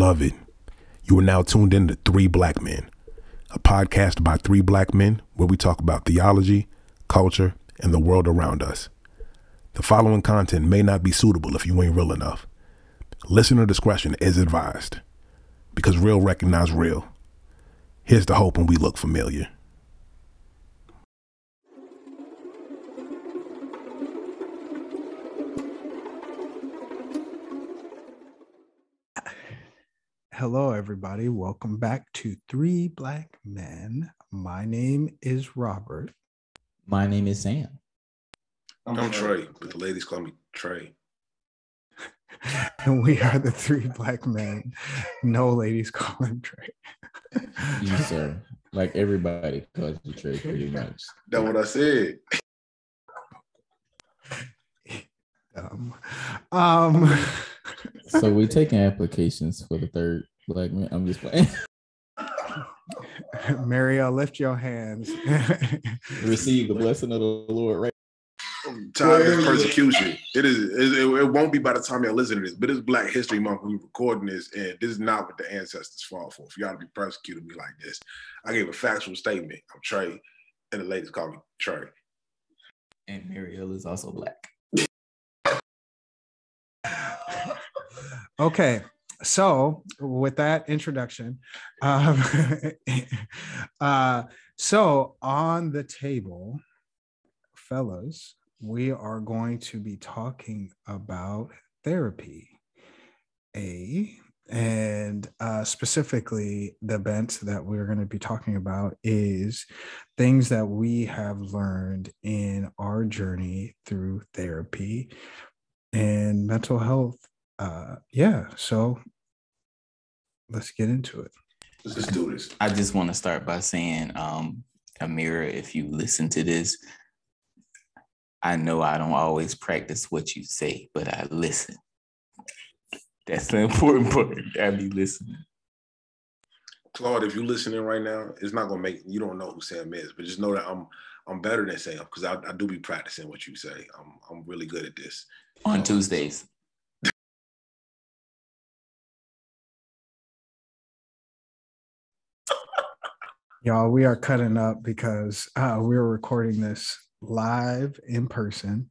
Beloved, you are now tuned in to Three Black Men, a podcast by three black men where we talk about theology, culture, and the world around us. The following content may not be suitable if you ain't real enough. Listener discretion is advised, because real recognize real. Here's the hope when we look familiar. Hello, everybody. Welcome back to Three Black Men. My name is Robert. My name is Sam. I'm Trey, but the ladies call me Trey. And we are the Three Black Men. No ladies call him Trey. You, sir. Like everybody calls you Trey pretty much. That's what I said. So we taking applications for the third black man. I'm just playing. Mariel, lift your hands. Receive the blessing of the Lord, right? Time is persecution. It won't be by the time y'all listen to this, but it's Black History Month. We're recording this, and this is not what the ancestors fought for. For y'all to be persecuted me like this, I gave a factual statement. I'm Trey, and the ladies call me Trey. And Mariel is also black. Okay, so with that introduction, so on the table, fellas, we are going to be talking about therapy, and specifically the bent that we're going to be talking about is things that we have learned in our journey through therapy and mental health. So let's get into it. Let's do this. I just want to start by saying, Amira, if you listen to this, I know I don't always practice what you say, but I listen. That's the important part. I be listening. Claude, if you're listening right now, it's not gonna make you don't know who Sam is, but just know that I'm better than Sam because I do be practicing what you say. I'm really good at this. On Tuesdays. Y'all, we are cutting up because we're recording this live in person.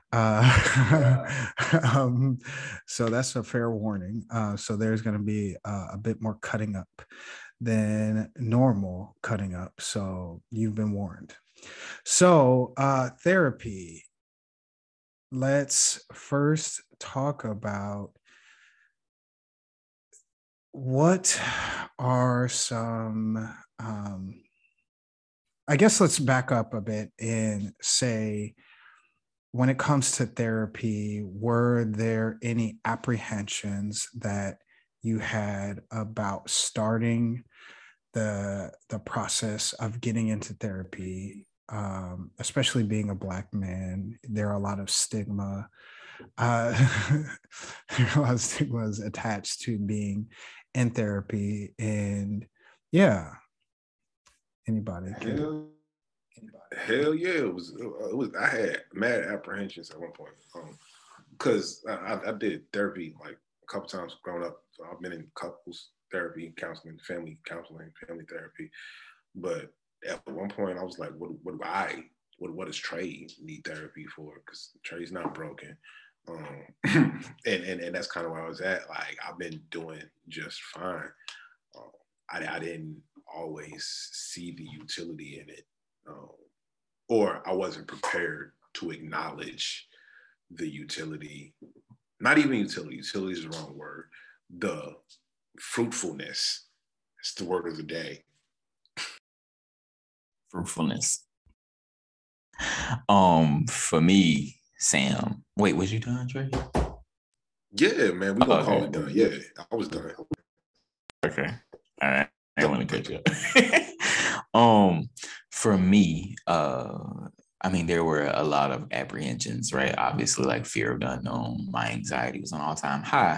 So that's a fair warning. So there's going to be a bit more cutting up than normal cutting up. So you've been warned. So therapy. Let's first talk about what are some I guess let's back up a bit and say, when it comes to therapy, were there any apprehensions that you had about starting the process of getting into therapy, especially being a Black man? There are a lot of stigma. There are a lot of stigmas attached to being in therapy, and yeah. Anybody? Hell yeah, it was. I had mad apprehensions at one point, because I did therapy like a couple times growing up. So I've been in couples therapy, counseling, family therapy. But at one point, I was like, what does Trey need therapy for? Because Trey's not broken. And that's kind of where I was at. Like, I've been doing just fine. I didn't always see the utility in it, or I wasn't prepared to acknowledge the utility. Not even utility. Utility is the wrong word. The fruitfulness. It's the word of the day. Fruitfulness. For me, Sam. Wait, was you done, Trey? Yeah, man. We gonna call it done. Yeah, I was done. Okay. All right. I don't want to cut you up. For me, I mean, there were a lot of apprehensions, right? Obviously, like fear of the unknown. My anxiety was on all-time high.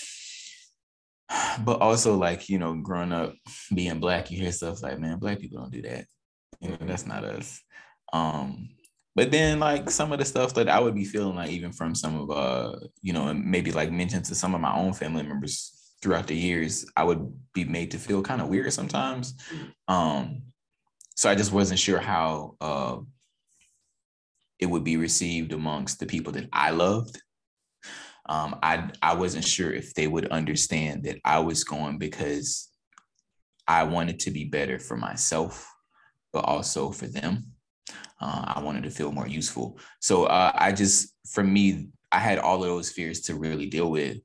But also, like, you know, growing up, being Black, you hear stuff like, man, Black people don't do that. You know, that's not us. But then, like, some of the stuff that I would be feeling like, even from some of, you know, and maybe like mentioned to some of my own family members throughout the years, I would be made to feel kind of weird sometimes. So I just wasn't sure how it would be received amongst the people that I loved. I wasn't sure if they would understand that I was going because I wanted to be better for myself, but also for them. I wanted to feel more useful. So for me, I had all of those fears to really deal with.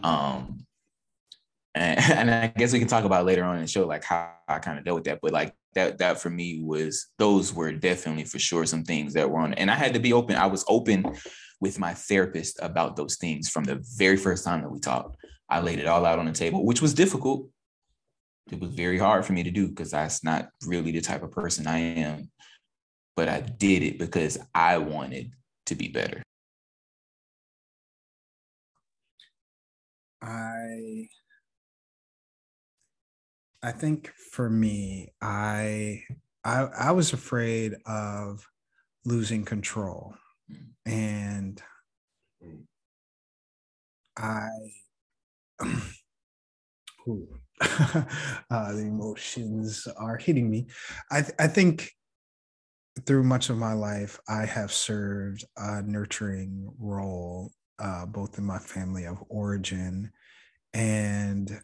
And I guess we can talk about later on in the show, like how I kind of dealt with that. But like that for me those were definitely for sure some things that were on. And I had to be open. I was open with my therapist about those things from the very first time that we talked. I laid it all out on the table, which was difficult. It was very hard for me to do because that's not really the type of person I am. But I did it because I wanted to be better. I think for me, I was afraid of losing control, and the emotions are hitting me. I think through much of my life, I have served a nurturing role, both in my family of origin and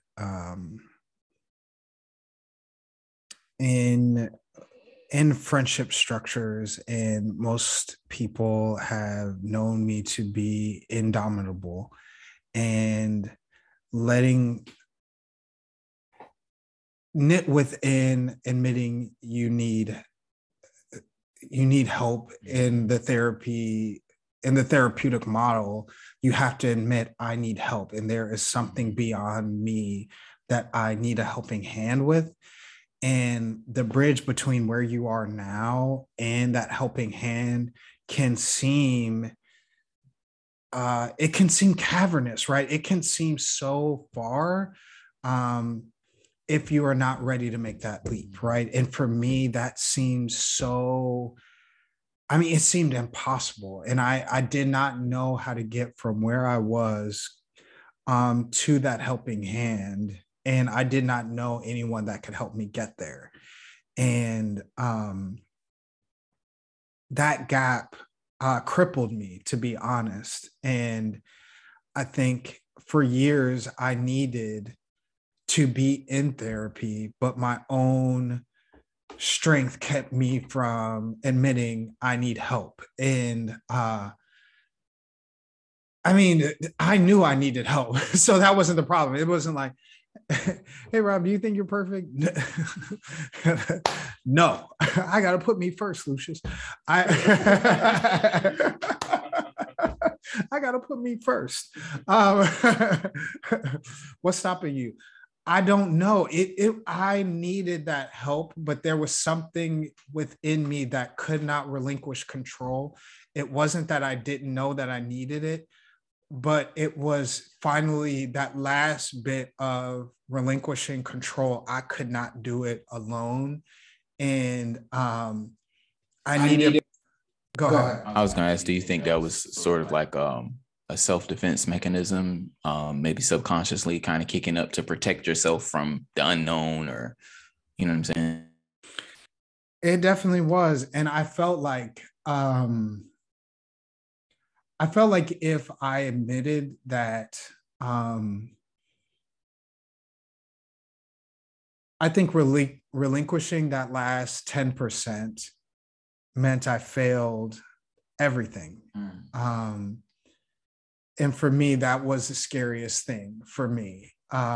in friendship structures, and most people have known me to be indomitable, and letting knit within admitting you need help in the therapeutic model. You have to admit, I need help, and there is something beyond me that I need a helping hand with. And the bridge between where you are now and that helping hand can seem cavernous, right? It can seem so far if you are not ready to make that leap, right? And for me, that seems it seemed impossible. And I did not know how to get from where I was to that helping hand. And I did not know anyone that could help me get there. And that gap crippled me, to be honest. And I think for years I needed to be in therapy, but my own strength kept me from admitting I need help. And I knew I needed help. So that wasn't the problem. It wasn't like, hey, Rob, do you think you're perfect? No, I got to put me first, Lucius. I got to put me first. What's stopping you? I don't know. I needed that help, but there was something within me that could not relinquish control. It wasn't that I didn't know that I needed it, but it was finally that last bit of relinquishing control. I could not do it alone. And I needed. Go ahead. I was going to ask, do you think that was sort of like a self-defense mechanism, maybe subconsciously kind of kicking up to protect yourself from the unknown, or, you know what I'm saying? It definitely was. And I felt like if I admitted that, I think relinquishing that last 10% meant I failed everything. And for me, that was the scariest thing for me.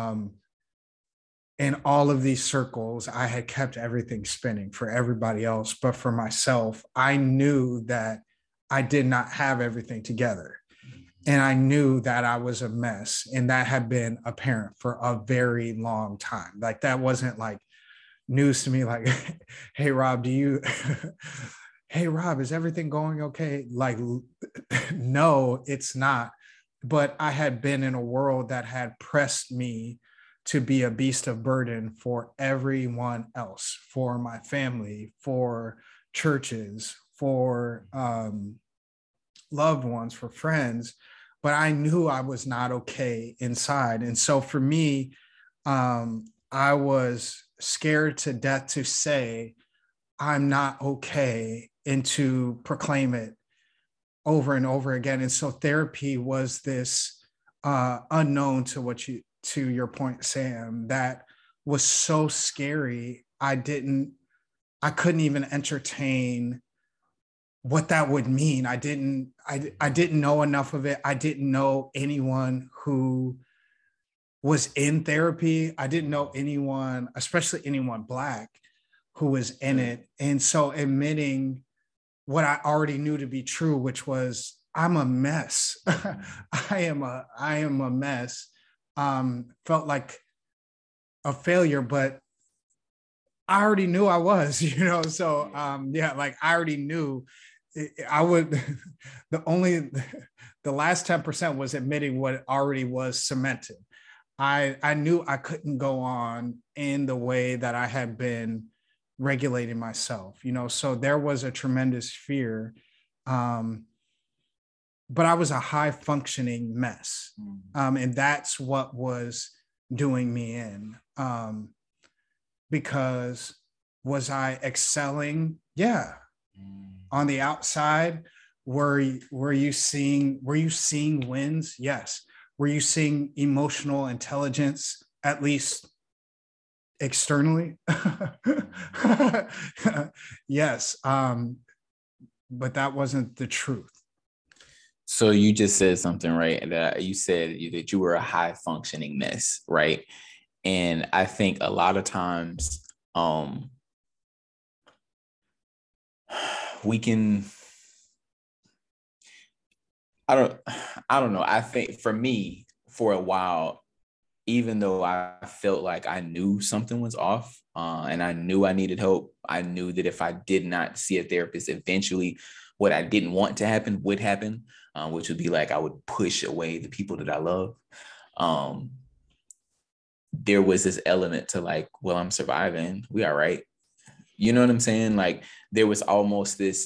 In all of these circles, I had kept everything spinning for everybody else, but for myself, I knew that I did not have everything together. And I knew that I was a mess, and that had been apparent for a very long time. Like, that wasn't like news to me, like, hey, Rob, hey, Rob, is everything going okay? Like, no, it's not. But I had been in a world that had pressed me to be a beast of burden for everyone else, for my family, for churches, for loved ones, for friends, but I knew I was not okay inside. And so for me, I was scared to death to say, I'm not okay, and to proclaim it over and over again. And so therapy was this unknown to your point, Sam, that was so scary. I couldn't even entertain what that would mean. I didn't know enough of it. I didn't know anyone who was in therapy. I didn't know anyone, especially anyone Black, who was in it. And so admitting what I already knew to be true, which was I'm a mess. I am a mess. Felt like a failure, but I already knew I was, So like I already knew I would. The last 10% was admitting what already was cemented. I knew I couldn't go on in the way that I had been regulating myself, so there was a tremendous fear. But I was a high functioning mess. And that's what was doing me in. Because was I excelling? Yeah. On the outside, were you seeing wins? Yes. Were you seeing emotional intelligence, at least externally? Yes. But that wasn't the truth. So you just said something, right? That you said that you were a high functioning mess, right? And I think a lot of times we can, I don't know. I think for me, for a while, even though I felt like I knew something was off, and I knew I needed help, I knew that if I did not see a therapist, eventually what I didn't want to happen would happen, which would be like I would push away the people that I love. There was this element to like, well, I'm surviving. We all right. You know what I'm saying? Like there was almost this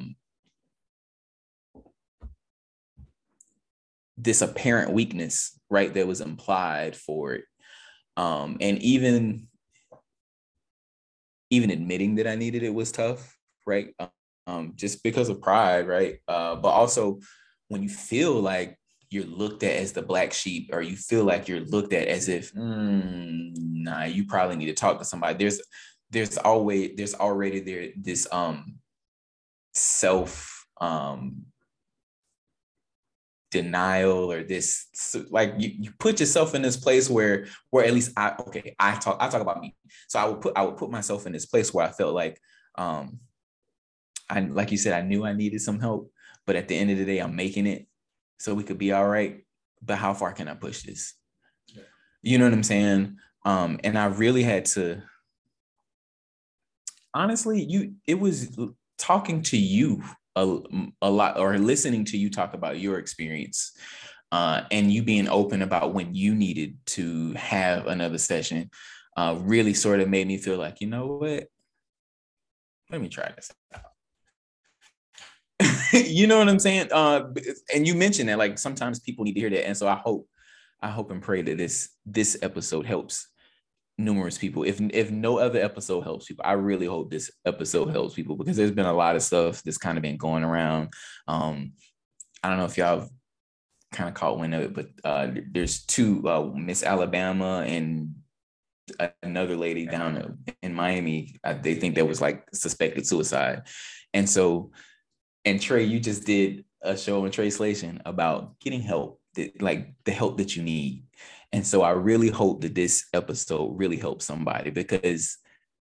this apparent weakness, right, that was implied for it. And even admitting that I needed it was tough, right? Just because of pride, right? But also when you feel like you're looked at as the black sheep, or you feel like you're looked at as if, nah, you probably need to talk to somebody. There's already this self denial, or this, like you put yourself in this place where at least I talk about me. So I would put myself in this place where I felt like like you said, I knew I needed some help, but at the end of the day, I'm making it so we could be all right. But how far can I push this? Yeah. You know what I'm saying? And I really had to, honestly, it was talking to you a lot, or listening to you talk about your experience, and you being open about when you needed to have another session, really sort of made me feel like, you know what? Let me try this out. You know what I'm saying? And you mentioned that like sometimes people need to hear that. And so I hope and pray that this episode helps numerous people. If no other episode helps people, I really hope this episode helps people, because there's been a lot of stuff that's kind of been going around. I don't know if y'all have kind of caught wind of it, but there's two, Miss Alabama and another lady down in Miami. They think that was like suspected suicide. And so, and Trey, you just did a show in Translation about getting help, like the help that you need. And so I really hope that this episode really helps somebody, because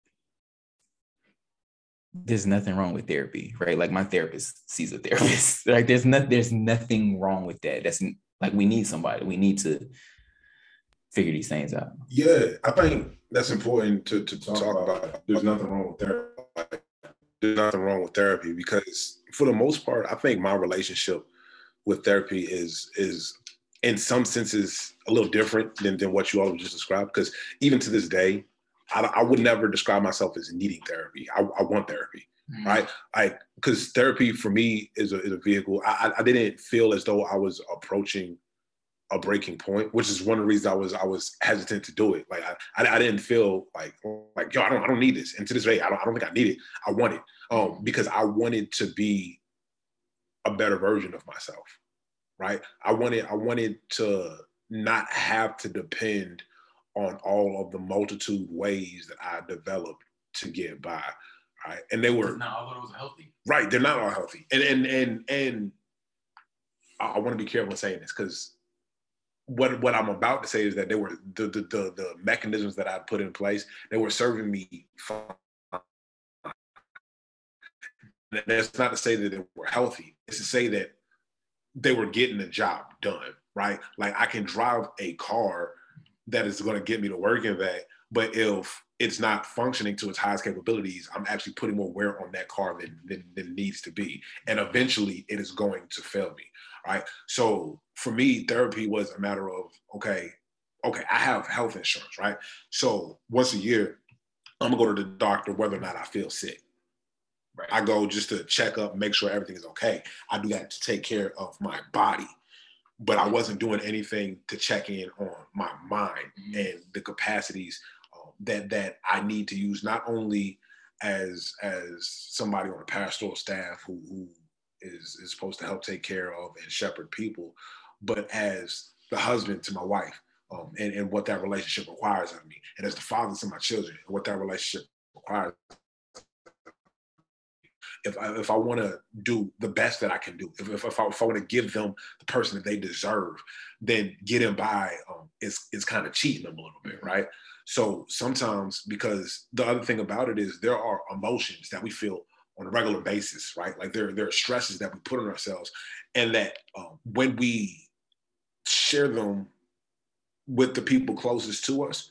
there's nothing wrong with therapy, right? Like my therapist sees a therapist. Like there's nothing wrong with that. That's like, we need somebody. We need to figure these things out. Yeah, I think that's important to talk about. There's nothing wrong with therapy. There's nothing wrong with therapy, because for the most part, I think my relationship with therapy is in some senses a little different than what you all just described. Because even to this day, I would never describe myself as needing therapy. I want therapy. right? Like, because therapy for me is a vehicle. I didn't feel as though I was approaching a breaking point, which is one of the reasons I was hesitant to do it. Like I didn't feel like yo, I don't need this. And to this day, I don't think I need it. I want it because I wanted to be a better version of myself, right? I wanted to not have to depend on all of the multitude ways that I developed to get by, right? And they were not all of those healthy, right? They're not all healthy, and I want to be careful in saying this because what I'm about to say is that they were the mechanisms that I put in place. They were serving me fine. And that's not to say that they were healthy. It's to say that they were getting the job done, right? Like I can drive a car that is going to get me to work and back, but if it's not functioning to its highest capabilities, I'm actually putting more wear on that car than needs to be. And eventually it is going to fail me, right? So for me, therapy was a matter of, okay, I have health insurance, right? So once a year, I'm gonna go to the doctor whether or not I feel sick. Right. I go just to check up, make sure everything is okay. I do that to take care of my body, but I wasn't doing anything to check in on my mind and the capacities that I need to use, not only as somebody on a pastoral staff who is supposed to help take care of and shepherd people, but as the husband to my wife and what that relationship requires of me, and as the father to my children and what that relationship requires. If I want to do the best that I can do, if I want to give them the person that they deserve, then getting by is kind of cheating them a little bit, right? So sometimes, because the other thing about it is there are emotions that we feel on a regular basis, right? Like there are stresses that we put on ourselves, and that when we share them with the people closest to us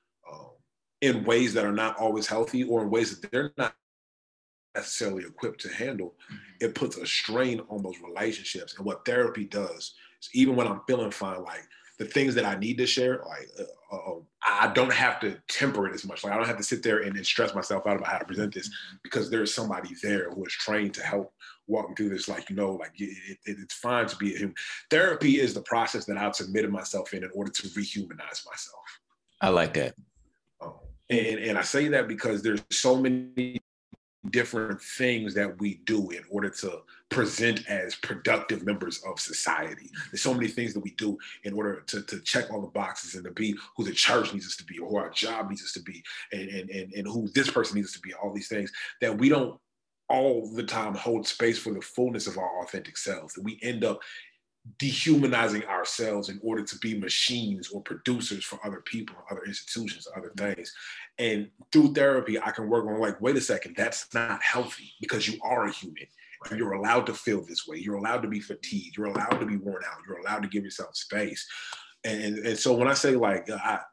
in ways that are not always healthy or in ways that they're not necessarily equipped to handle, it puts a strain on those relationships. And what therapy does is, even when I'm feeling fine, like the things that I need to share, like I don't have to temper it as much. Like I don't have to sit there and stress myself out about how to present this, because there's somebody there who is trained to help walk me through this. Like, like it's fine to be a human. Therapy is the process that I've submitted myself in order to rehumanize myself. I like that. And I say that because there's so many different things that we do in order to present as productive members of society. There's so many things that we do in order to check all the boxes and to be who the church needs us to be, or who our job needs us to be, and who this person needs us to be, all these things that we don't all the time hold space for the fullness of our authentic selves. That we end up dehumanizing ourselves in order to be machines or producers for other people, other institutions, other things. And through therapy, I can work on, like, wait a second, that's not healthy, because you are a human. And you're allowed to feel this way. You're allowed to be fatigued. You're allowed to be worn out. You're allowed to give yourself space. And so when I say, like,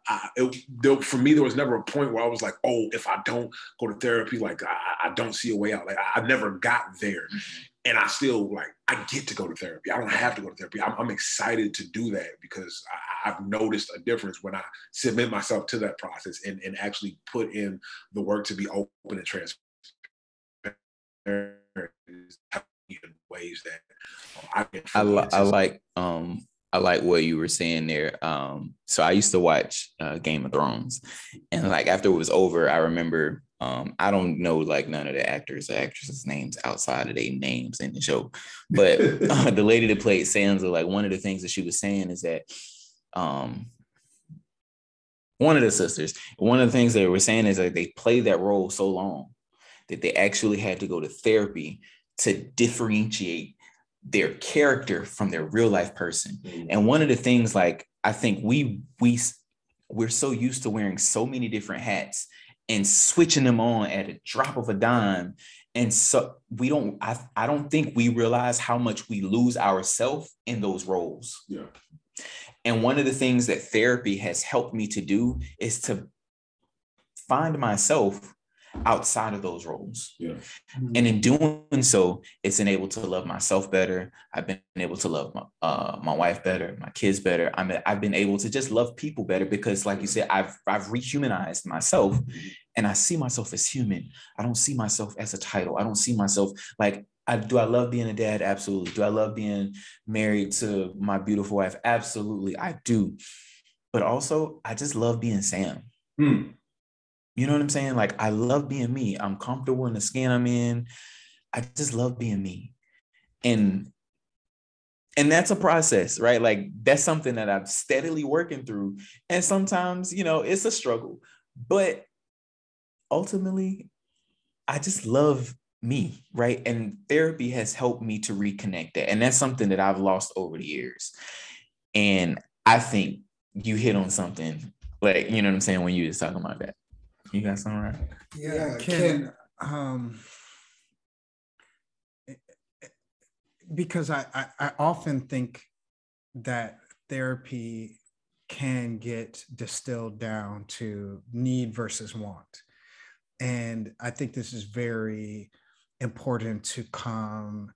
for me, there was never a point where I was like, oh, if I don't go to therapy, like I don't see a way out. Like I never got there. And I still, like, I get to go to therapy. I don't have to go to therapy. I'm excited to do that, because I've noticed a difference when I submit myself to that process and actually put in the work to be open and transparent in ways that I can. I like what you were saying there. So I used to watch Game of Thrones, and like after it was over, I remember I don't know like none of the actors or actresses' names outside of their names in the show, but the lady that played Sansa, like one of the things that she was saying is that one of the sisters, one of the things they were saying is that they played that role so long that they actually had to go to therapy to differentiate their character from their real life person. And one of the things, like, I think we're so used to wearing so many different hats and switching them on at a drop of a dime. And so I don't think we realize how much we lose ourselves in those roles. Yeah. And one of the things that therapy has helped me to do is to find myself outside of those roles. Yeah. And in doing so, it's enabled to love myself better. I've been able to love my wife better, my kids better. I've been able to just love people better because, like you said, I've rehumanized myself, and I see myself as human. I don't see myself as a title. I don't see myself like, do I love being a dad? Absolutely. Do I love being married to my beautiful wife? Absolutely, I do. But also, I just love being Sam. You know what I'm saying? Like, I love being me. I'm comfortable in the skin I'm in. I just love being me. And that's a process, right? Like, that's something that I'm steadily working through. And sometimes, it's a struggle. But ultimately, I just love me, right? And therapy has helped me to reconnect that. And that's something that I've lost over the years. And I think you hit on something, like, you know what I'm saying, when you was talking about that. You got something right? Yeah, Ken, because I often think that therapy can get distilled down to need versus want. And I think this is very important to come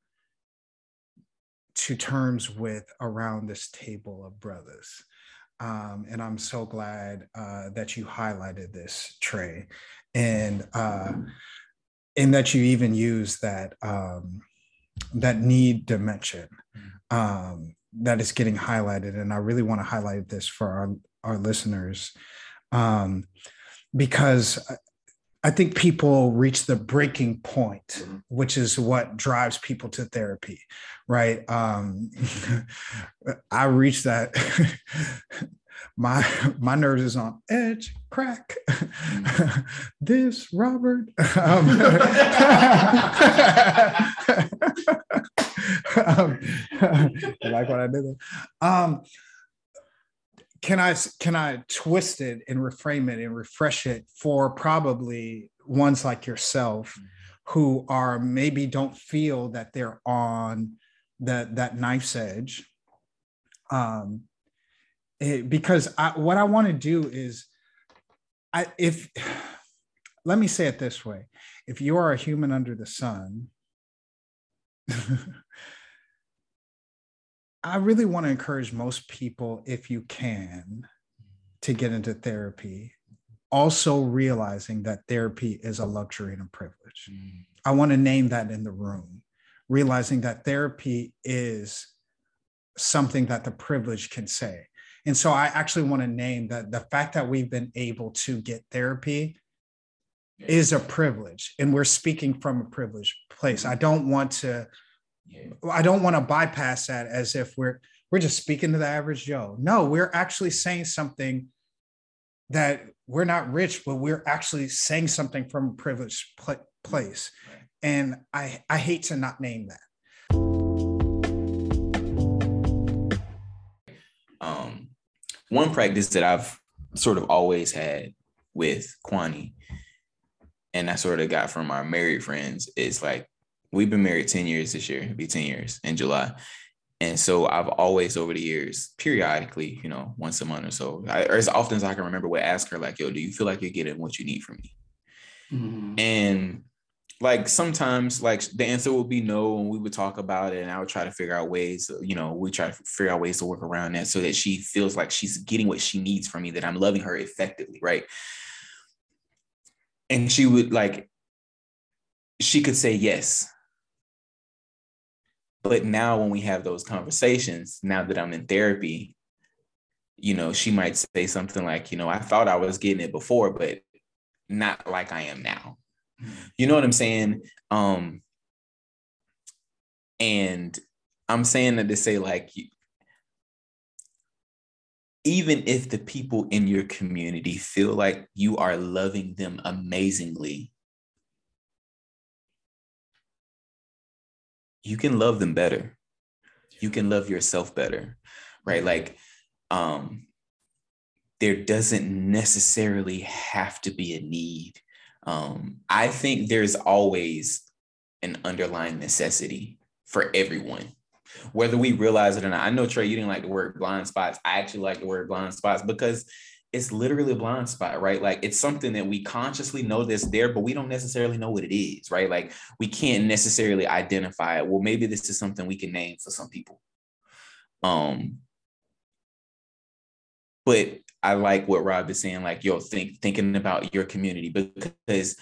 to terms with around this table of brothers. And I'm so glad that you highlighted this, Trey, and that you even use that that need dimension that is getting highlighted. And I really want to highlight this for our listeners because I think people reach the breaking point, which is what drives people to therapy, right? I reached that. My nerves is on edge, crack. This Robert. You like what I did there? Can I twist it and reframe it and refresh it for probably ones like yourself who are maybe don't feel that they're on that knife's edge? Because what I want to do is, let me say it this way: if you are a human under the sun, I really want to encourage most people, if you can, to get into therapy, also realizing that therapy is a luxury and a privilege. I want to name that in the room, realizing that therapy is something that the privilege can say. And so I actually want to name that the fact that we've been able to get therapy is a privilege, and we're speaking from a privileged place. I don't want to bypass that as if we're just speaking to the average Joe. No, we're actually saying something that we're not rich, but we're actually saying something from a privileged place. And I hate to not name that. One practice that I've sort of always had with Kwani, and I sort of got from our married friends, is like, we've been married 10 years this year. It'll be 10 years in July. And so I've always, over the years, periodically, once a month or so, or as often as I can remember, would ask her, like, yo, do you feel like you're getting what you need from me? Mm-hmm. And like, sometimes, like, the answer would be no, and we would talk about it, and I would try to figure out ways, we try to figure out ways to work around that so that she feels like she's getting what she needs from me, that I'm loving her effectively, right? And she would, like, she could say yes. But now when we have those conversations, now that I'm in therapy, she might say something like, I thought I was getting it before, but not like I am now. You know what I'm saying? And I'm saying that to say, like, even if the people in your community feel like you are loving them amazingly, you can love them better. You can love yourself better, right? Like, there doesn't necessarily have to be a need. I think there's always an underlying necessity for everyone, whether we realize it or not. I know, Trey, you didn't like the word blind spots. I actually like the word blind spots because it's literally a blind spot, right? Like it's something that we consciously know that's there, but we don't necessarily know what it is, right? Like we can't necessarily identify it. Well, maybe this is something we can name for some people. But I like what Rob is saying, like, yo, thinking about your community, because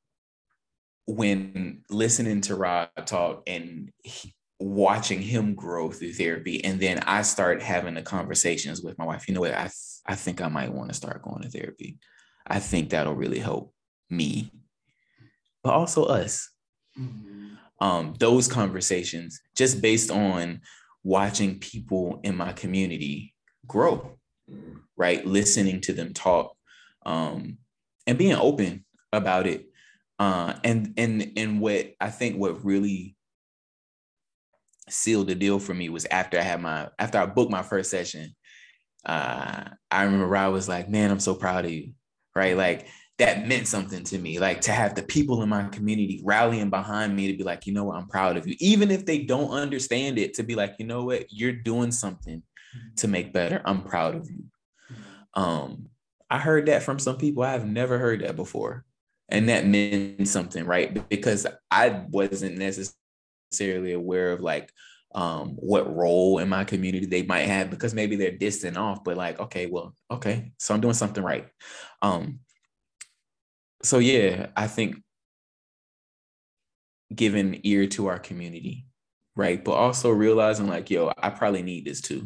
when listening to Rob talk and watching him grow through therapy, and then I start having the conversations with my wife, you know what, I think I might want to start going to therapy. I think that'll really help me, but also us. Those conversations, just based on watching people in my community grow, right? Listening to them talk, and being open about it. And what I think what really sealed the deal for me was after I booked my first session. I remember Rob was like, man, I'm so proud of you, right? Like that meant something to me, like to have the people in my community rallying behind me to be like, you know what, I'm proud of you. Even if they don't understand it, to be like, you know what, you're doing something to make better. I'm proud of you. I heard that from some people. I've never heard that before. And that meant something, right? Because I wasn't necessarily aware of like what role in my community they might have, because maybe they're distant off, but like, okay, so I'm doing something right. So yeah, I think giving ear to our community, right? But also realizing like, yo, I probably need this too.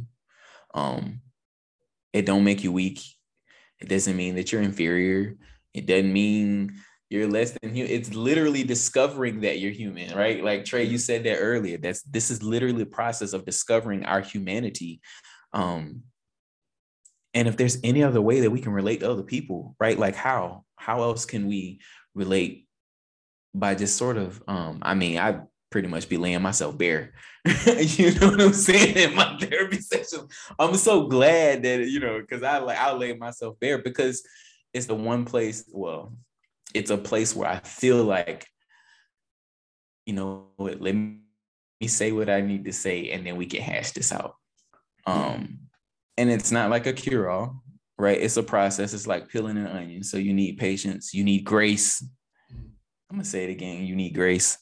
It don't make you weak. It doesn't mean that you're inferior. It doesn't mean you're less than human. It's literally discovering that you're human, right? Like Trey, you said that earlier. This is literally the process of discovering our humanity. And if there's any other way that we can relate to other people, right? Like how else can we relate by just sort of, I pretty much be laying myself bare. You know what I'm saying? In my therapy session, I'm so glad that, you know, because I'll lay myself bare, because it's the one place, well, it's a place where I feel like, you know, let me say what I need to say, and then we can hash this out. And it's not like a cure-all, right? It's a process. It's like peeling an onion. So you need patience. You need grace. I'm gonna say it again. You need grace.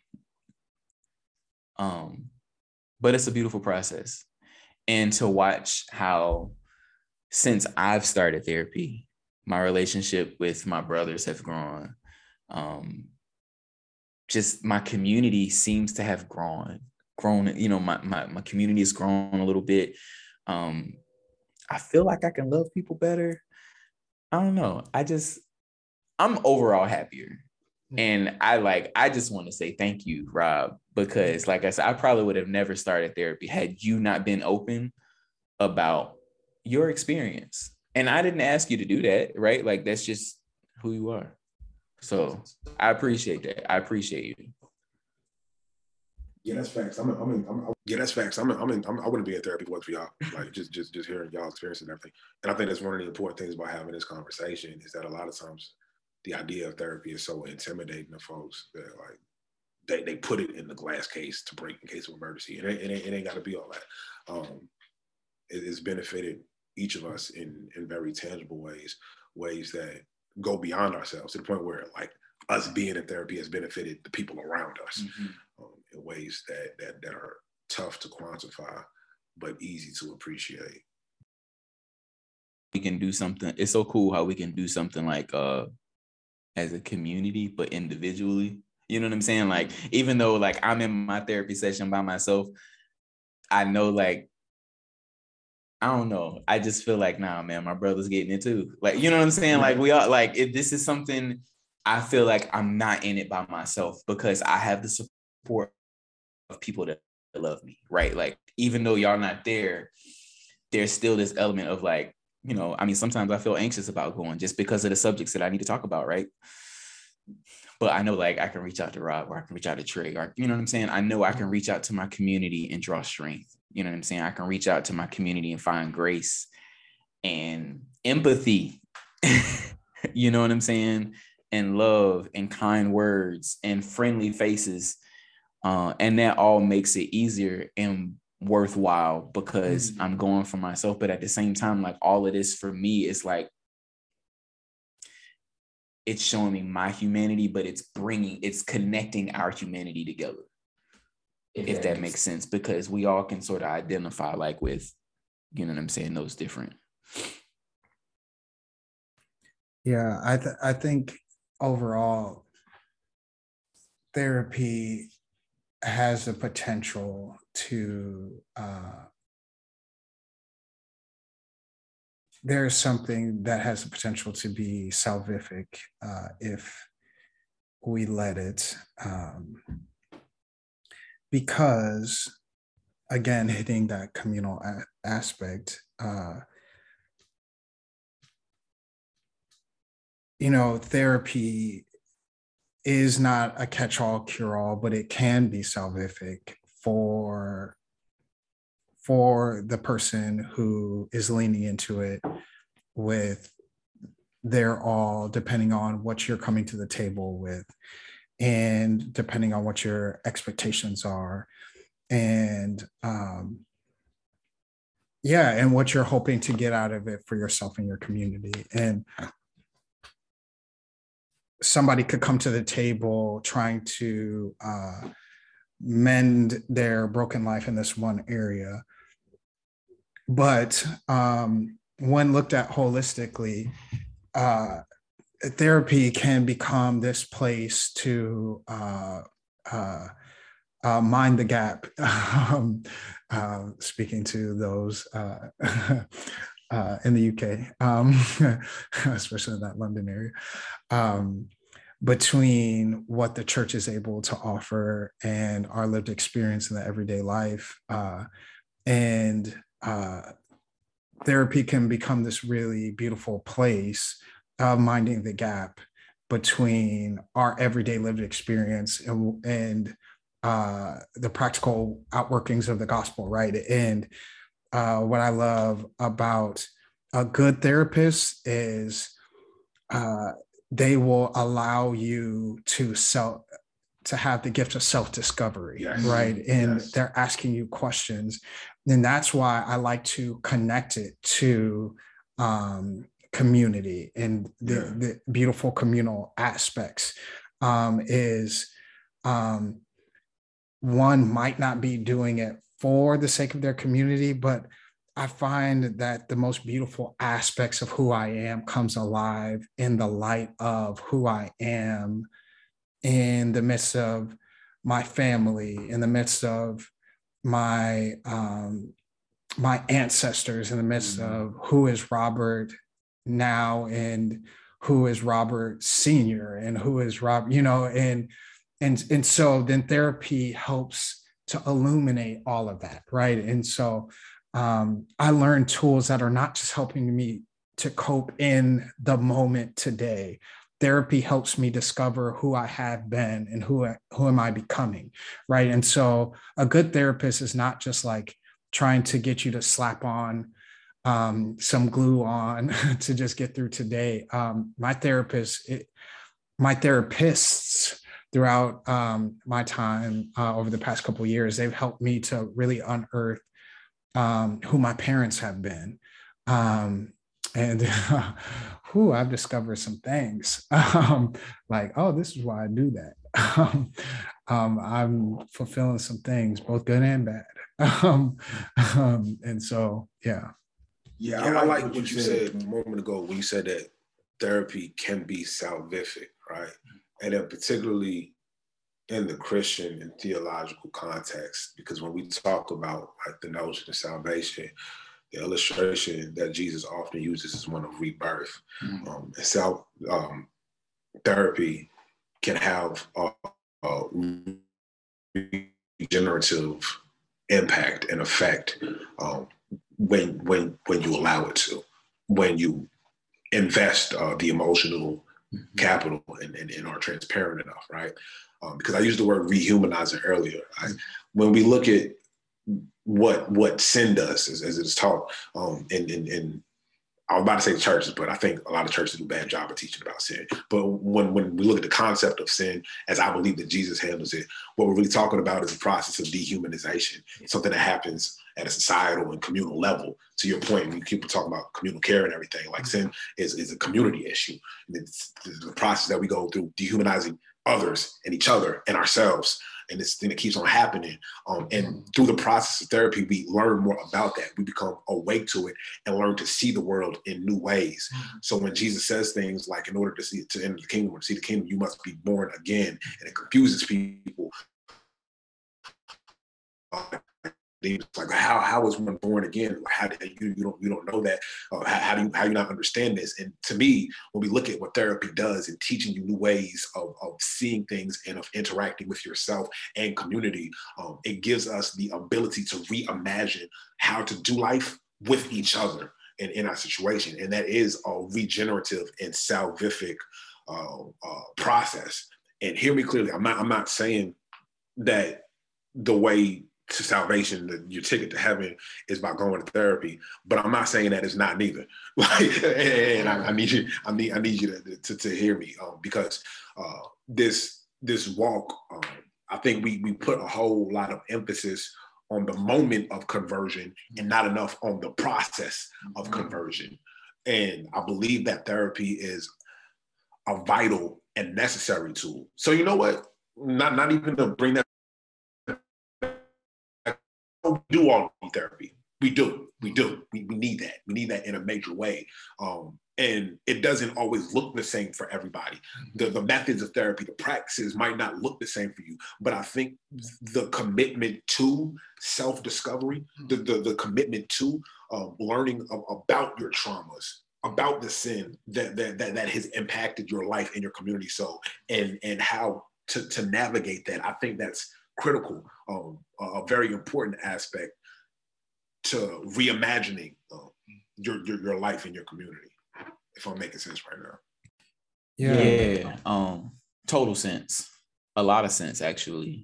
But it's a beautiful process. And to watch how, since I've started therapy, my relationship with my brothers have grown. Just my community seems to have grown, you know, my community has grown a little bit. I feel like I can love people better. I don't know. I'm overall happier. And I just want to say thank you, Rob, because like I said, I probably would have never started therapy had you not been open about your experience. And I didn't ask you to do that, right? Like that's just who you are. So I appreciate that. I appreciate you. Yeah, that's facts. Yeah, that's facts. I wouldn't be in therapy if it wasn't for y'all. Like just hearing y'all experiences and everything. And I think that's one of the important things about having this conversation is that a lot of times the idea of therapy is so intimidating to folks that like they put it in the glass case to break in case of emergency. It ain't got to be all that. It's benefited each of us in very tangible ways that go beyond ourselves, to the point where like us being in therapy has benefited the people around us in ways that are tough to quantify, but easy to appreciate. We can do something. It's so cool how we can do something like as a community, but individually. You know what I'm saying? Like, even though like I'm in my therapy session by myself, I know like, I don't know. I just feel like, nah, man, my brother's getting it too. Like, you know what I'm saying? Like we are like, if this is something, I feel like I'm not in it by myself, because I have the support of people that love me, right? Like, even though y'all not there, there's still this element of like, you know, I mean, sometimes I feel anxious about going just because of the subjects that I need to talk about, right? But I know like I can reach out to Rob, or I can reach out to Trey, or, you know what I'm saying? I know I can reach out to my community and draw strength. You know what I'm saying? I can reach out to my community and find grace and empathy, you know what I'm saying? And love and kind words and friendly faces. And that all makes it easier. And worthwhile because I'm going for myself. But at the same time, like all of this for me is like, it's showing me my humanity, but it's connecting our humanity together. If that makes sense, because we all can sort of identify like with, you know what I'm saying, those different. Yeah, I think overall therapy has the potential to there's something that has the potential to be salvific if we let it, because again, hitting that communal aspect, therapy is not a catch-all, cure-all, but it can be salvific for the person who is leaning into it with their all, depending on what you're coming to the table with, and depending on what your expectations are, and and what you're hoping to get out of it for yourself and your community. And somebody could come to the table trying to mend their broken life in this one area, but when looked at holistically, therapy can become this place to mind the gap. Speaking to those in the UK, especially in that London area, between what the church is able to offer and our lived experience in the everyday life. And therapy can become this really beautiful place of minding the gap between our everyday lived experience and the practical outworkings of the gospel, right? And what I love about a good therapist is they will allow you to have the gift of self-discovery, yes, right? And yes, they're asking you questions. And that's why I like to connect it to community and the beautiful communal aspects. One might not be doing it for the sake of their community, but I find that the most beautiful aspects of who I am comes alive in the light of who I am in the midst of my family, in the midst of my my ancestors, in the midst of who is Robert now and who is Robert Senior and who is Rob, and so then therapy helps to illuminate all of that, right? And so I learned tools that are not just helping me to cope in the moment today. Therapy helps me discover who I have been and who am I becoming, right? And so a good therapist is not just like trying to get you to slap on some glue on to just get through today. My therapists throughout my time over the past couple of years, they've helped me to really unearth who my parents have been. And I've discovered some things like, oh, this is why I do that. I'm fulfilling some things, both good and bad. And so, yeah. Yeah, I like what you said a moment ago when you said that therapy can be salvific, right? And then particularly in the Christian and theological context, because when we talk about like the notion of salvation, the illustration that Jesus often uses is one of rebirth. And therapy can have a regenerative impact and effect when you allow it to, when you invest the emotional capital and are transparent enough, right? Because I used the word rehumanizing earlier. When we look at what sin does, as it is taught in I was about to say churches, but I think a lot of churches do a bad job of teaching about sin. But when we look at the concept of sin, as I believe that Jesus handles it, what we're really talking about is a process of dehumanization, something that happens at a societal and communal level. To your point, when people talk about communal care and everything, like sin is a community issue. It's the process that we go through dehumanizing others and each other and ourselves. And this thing that keeps on happening. And through the process of therapy, we learn more about that. We become awake to it and learn to see the world in new ways. So when Jesus says things like, in order to enter the kingdom or to see the kingdom, you must be born again. And it confuses people. It's like, how is one born again? How do you don't know that? How you not understand this? And to me, when we look at what therapy does in teaching you new ways of seeing things and of interacting with yourself and community, it gives us the ability to reimagine how to do life with each other and in our situation. And that is a regenerative and salvific process. And hear me clearly, I'm not saying that the way to salvation, your ticket to heaven is by going to therapy, but I'm not saying that it's not neither. And I need you to hear me, because this walk, I think we put a whole lot of emphasis on the moment of conversion and not enough on the process of conversion. And I believe that therapy is a vital and necessary tool. So you know what? Not even to bring that. We do all need therapy. We do. We need that. We need that in a major way. And it doesn't always look the same for everybody. The methods of therapy, the practices might not look the same for you. But I think the commitment to self-discovery, the commitment to learning about your traumas, about the sin that has impacted your life and your community, and how to navigate that, I think that's critical, a very important aspect to reimagining your life in your community, if I'm making sense right now. Yeah. Total sense. A lot of sense, actually.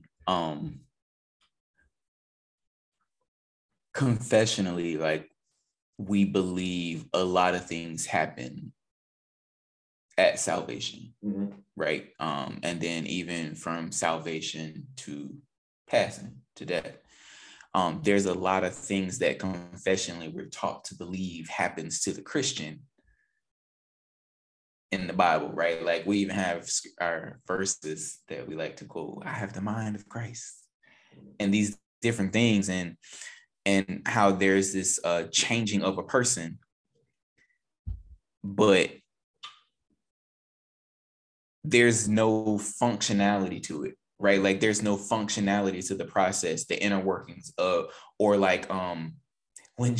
Confessionally, like, we believe a lot of things happen at salvation, right? And then even from salvation to passing to death, there's a lot of things that confessionally we're taught to believe happens to the Christian in the Bible, right? Like, we even have our verses that we like to quote, I have the mind of Christ, and these different things, and how there's this changing of a person, but there's no functionality to it, right? Like, there's no functionality to the process, the inner workings of, or like, when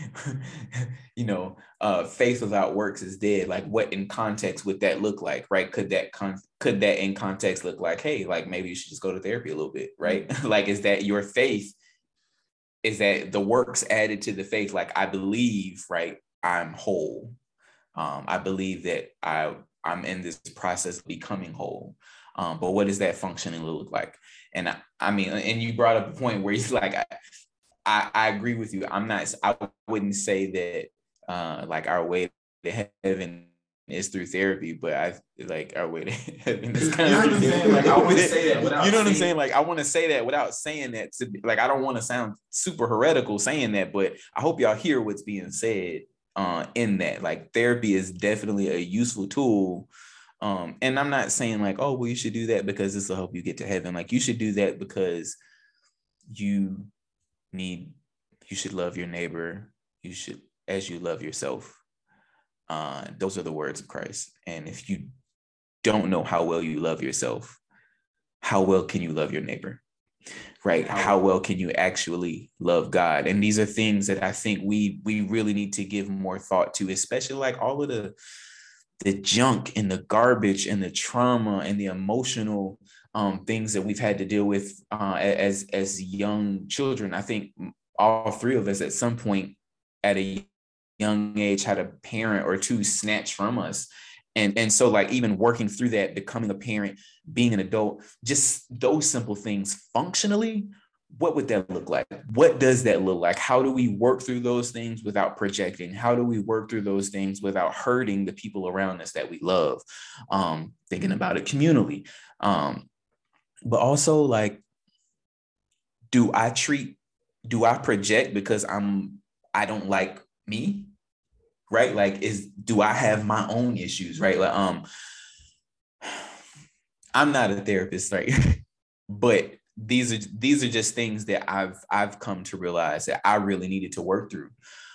faith without works is dead. Like, what in context would that look like, right? Could that in context look like, hey, like, maybe you should just go to therapy a little bit, right? Like, is that your faith? Is that the works added to the faith? Like, I believe, right, I'm whole. I believe that I'm in this process of becoming whole. But what does that functioning look like? And I mean, and you brought up a point where it's like, I agree with you. I wouldn't say that like our way to heaven is through therapy, but I like our way to heaven is kind of, like, I would say that without, you know what I'm saying? Like, I want to say that without saying that, like, I don't want to sound super heretical saying that, but I hope y'all hear what's being said in that. Like, therapy is definitely a useful tool. And I'm not saying like, oh, well, you should do that because this will help you get to heaven. Like, you should do that because you should love your neighbor. You should, as you love yourself. Those are the words of Christ. And if you don't know how well you love yourself, how well can you love your neighbor? Right? How well can you actually love God? And these are things that I think we really need to give more thought to, especially like all of the junk and the garbage and the trauma and the emotional things that we've had to deal with as young children. I think all three of us at some point at a young age had a parent or two snatched from us. And so, like, even working through that, becoming a parent, being an adult, just those simple things functionally what would that look like? What does that look like? How do we work through those things without projecting? How do we work through those things without hurting the people around us that we love? Thinking about it communally. But also, like, do I project because I don't like me? Right? Like, do I have my own issues? Right? Like, I'm not a therapist, right? But these are just things that I've come to realize that I really needed to work through.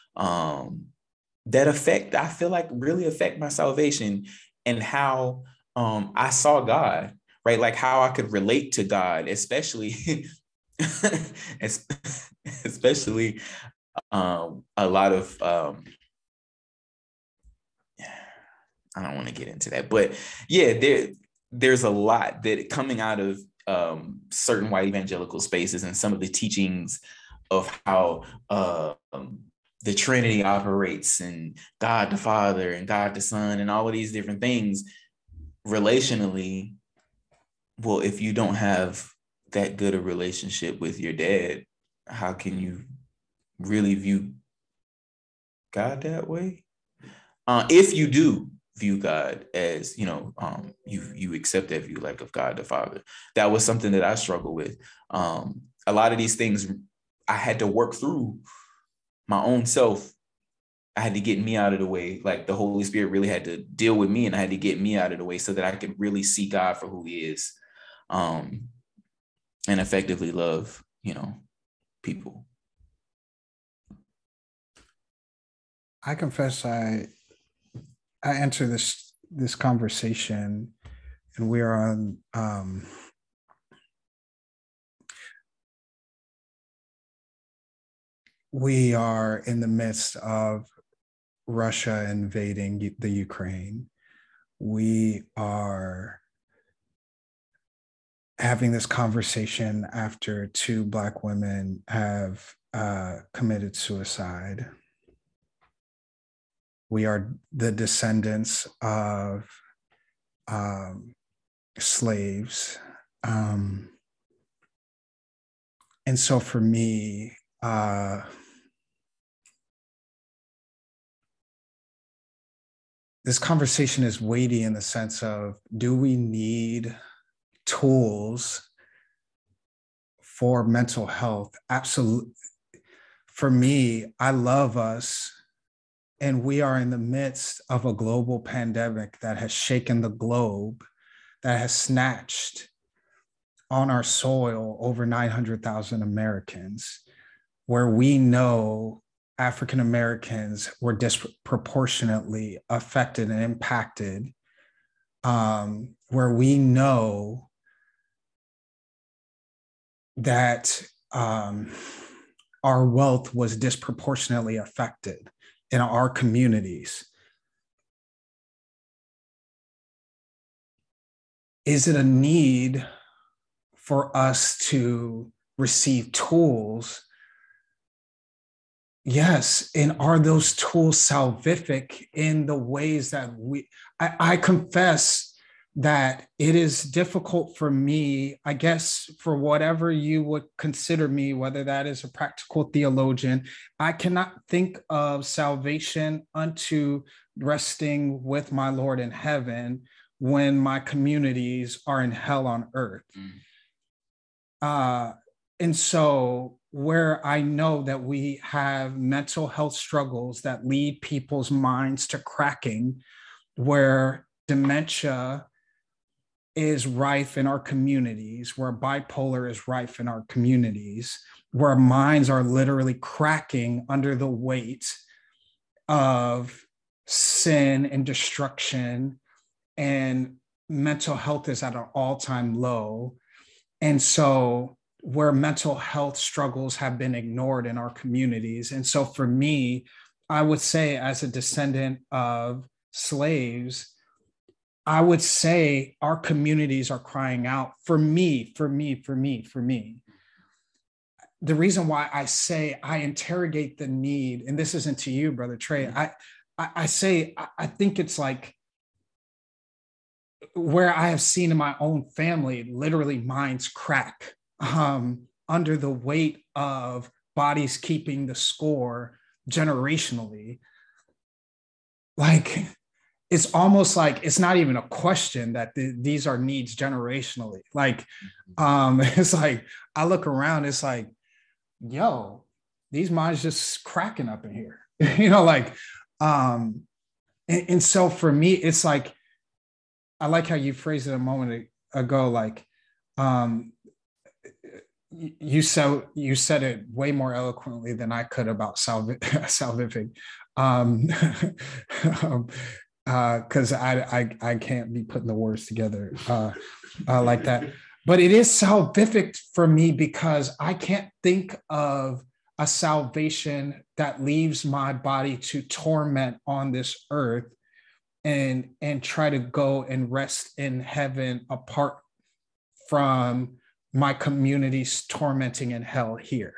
That I feel like really affect my salvation and how I saw God, right? Like how I could relate to God, especially especially a lot of I don't want to get into that, but yeah, there's a lot that coming out of certain white evangelical spaces and some of the teachings of how the Trinity operates and God the Father and God the Son and all of these different things relationally. Well, if you don't have that good a relationship with your dad, how can you really view God that way? If you do view God as, you accept that view, like of God the Father. That was something that I struggled with. A lot of these things I had to work through my own self. I had to get me out of the way. Like the Holy Spirit really had to deal with me, and I had to get me out of the way so that I could really see God for who he is, and effectively love, people. I confess I enter this conversation, and we are on we are in the midst of Russia invading the Ukraine. We are having this conversation after 2 Black women have committed suicide. We are the descendants of slaves. And so for me, this conversation is weighty in the sense of, do we need tools for mental health? Absolutely. For me, I love us. And we are in the midst of a global pandemic that has shaken the globe, that has snatched on our soil over 900,000 Americans, where we know African Americans were disproportionately affected and impacted, where we know that our wealth was disproportionately affected in our communities. Is it a need for us to receive tools? Yes. And are those tools salvific in the ways that I confess that it is difficult for me, I guess, for whatever you would consider me, whether that is a practical theologian, I cannot think of salvation unto resting with my Lord in heaven when my communities are in hell on earth. And so where I know that we have mental health struggles that lead people's minds to cracking, where dementia is rife in our communities, where bipolar is rife in our communities, where minds are literally cracking under the weight of sin and destruction, and mental health is at an all-time low. And so where mental health struggles have been ignored in our communities. And so for me, I would say, as a descendant of slaves, I would say our communities are crying out for me. The reason why I say I interrogate the need, and this isn't to you, Brother Trey, I say, I think it's like where I have seen in my own family, literally minds crack under the weight of bodies keeping the score generationally, like it's almost like it's not even a question that these are needs generationally. Like, it's like I look around, it's like, yo, these minds just cracking up in here, like, and so for me, it's like, I like how you phrased it a moment ago, like, you said it way more eloquently than I could about salvific, because I can't be putting the words together like that. But it is salvific for me because I can't think of a salvation that leaves my body to torment on this earth and try to go and rest in heaven apart from my community's tormenting in hell here.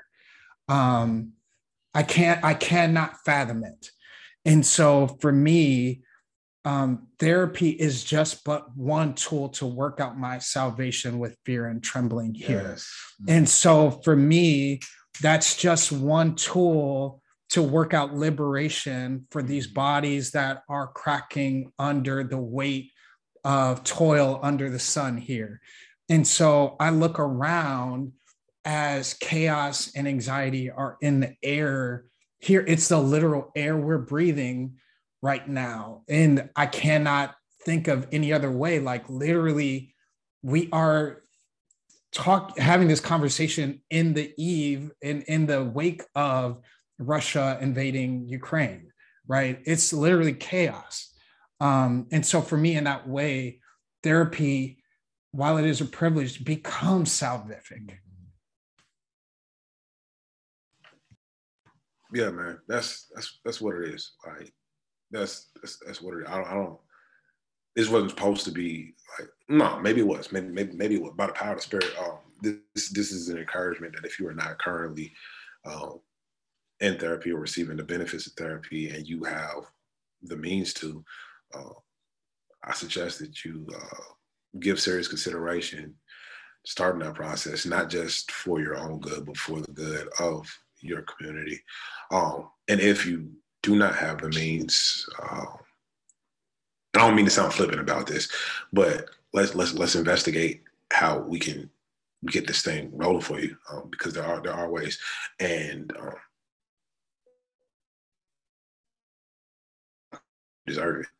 I cannot fathom it. And so for me, therapy is just but one tool to work out my salvation with fear and trembling here. Yes. And so for me, that's just one tool to work out liberation for these bodies that are cracking under the weight of toil under the sun here. And so I look around as chaos and anxiety are in the air here. It's the literal air we're breathing right now. And I cannot think of any other way. Like literally, we are having this conversation in the eve, in the wake of Russia invading Ukraine, right? It's literally chaos. And so for me, in that way, therapy, while it is a privilege, becomes salvific. Yeah, man, that's what it is. Like that's what it is. I don't. This wasn't supposed to be like, no, maybe it was. Maybe it was by the power of the Spirit. This is an encouragement that if you are not currently in therapy or receiving the benefits of therapy, and you have the means to, I suggest that you give serious consideration starting that process, not just for your own good, but for the good of your community. And if you do not have the means, I don't mean to sound flippant about this, but let's investigate how we can get this thing rolling for you, because there are ways, and deserve it.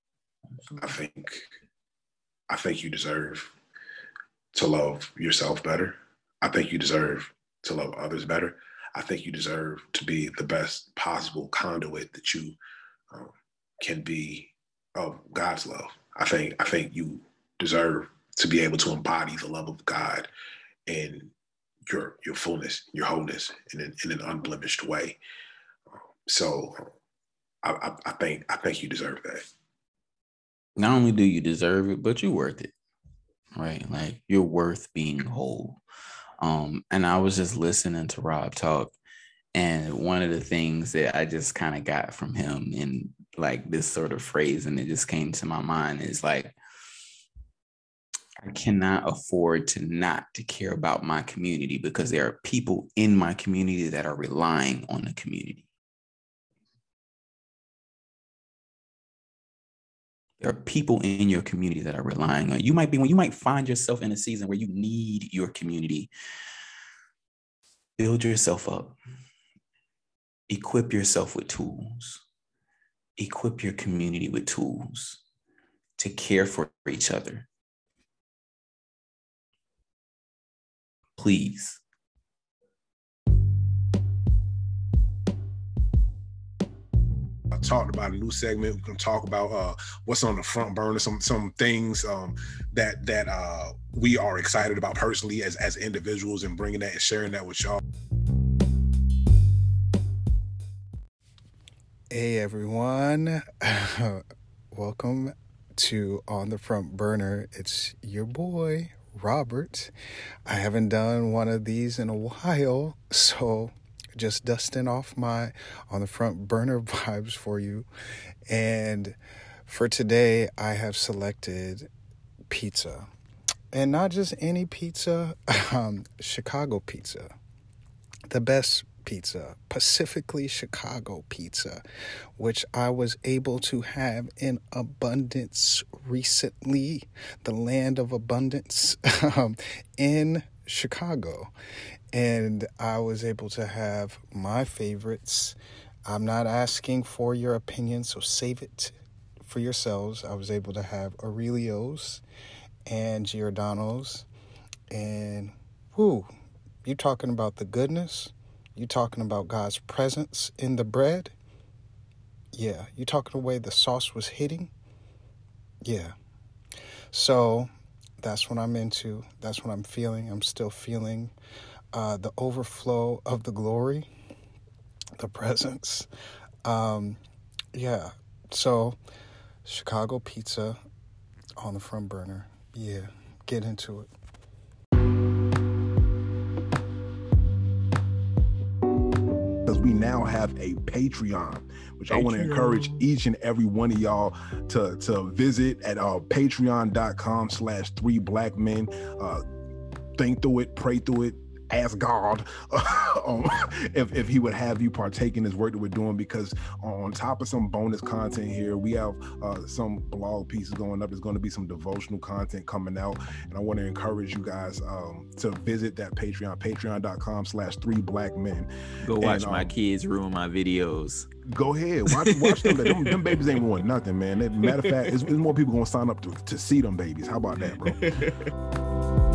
I think you deserve to love yourself better. I think you deserve to love others better. I think you deserve to be the best possible conduit that you can be of God's love. I think you deserve to be able to embody the love of God in your fullness, your wholeness, in an unblemished way. So I think you deserve that. Not only do you deserve it, but you're worth it, right? Like you're worth being whole. And I was just listening to Rob talk, and one of the things that I just kind of got from him in like this sort of phrase, and it just came to my mind, is like, I cannot afford to not to care about my community because there are people in my community that are relying on the community. There are people in your community that are relying on you. You might find yourself in a season where you need your community. Build yourself up. Equip yourself with tools. Equip your community with tools to care for each other. Please. I talked about a new segment. We're gonna talk about what's on the front burner, some things that we are excited about personally as individuals, and bringing that and sharing that with y'all. Hey everyone, welcome to On the Front Burner. It's your boy Robert. I haven't done one of these in a while, so just dusting off my On the Front Burner vibes for you. And for today, I have selected pizza. And not just any pizza, Chicago pizza. The best pizza, Pacifically Chicago pizza, which I was able to have in abundance recently, the land of abundance in Chicago. And I was able to have my favorites. I'm not asking for your opinion, so save it for yourselves. I was able to have Aurelio's and Giordano's, and whoo, you talking about the goodness, you talking about God's presence in the bread, yeah, you talking the way the sauce was hitting, yeah. So that's what I'm into, that's what I'm feeling. I'm still feeling the overflow of the glory, the presence, yeah. So Chicago pizza on the front burner. Yeah, get into it. Because we now have a Patreon, which I want to encourage each and every one of y'all to visit at patreon.com/3blackmen. Think through it, pray through it, ask God if he would have you partake in this work that we're doing, because on top of some bonus content here, we have some blog pieces going up. There's going to be some devotional content coming out, and I want to encourage you guys to visit that Patreon, patreon.com/3blackmen. Go watch my kids ruin my videos. Go ahead, watch them. Them babies ain't ruin nothing, man. Matter of fact, there's more people gonna sign up to see them babies. How about that, bro?